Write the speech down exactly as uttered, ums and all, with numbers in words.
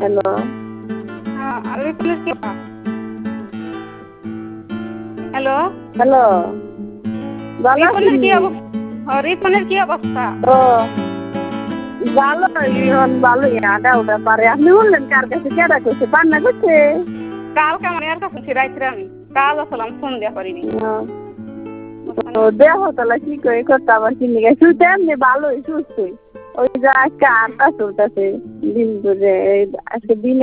Hello. হ্যাঁ, আর রিপনের কি অবস্থা? হ্যালো। হ্যালো। ভালো রিপনের কি আছিনি? অবস্থা? ও, রিপনের কি অবস্থা? ও ভালোই এখন ভালোই আডা ওটা পারে। আপনি বললেন কার কাছে কেডা করছে? পান্না করছে? কালকে আমার এর কাছে ছিল রাইতে আমি কাল আসলাম ফোন দেওয়া করিনি বুঝছেন ও না? দেহ তাহলে কি করে করতে আবার কিনে গেছে? শুতে এমনি ভালোই সুস্থই। ওই যে আজকে আটটা চলতেছে দিন ধরে আজকে দিনে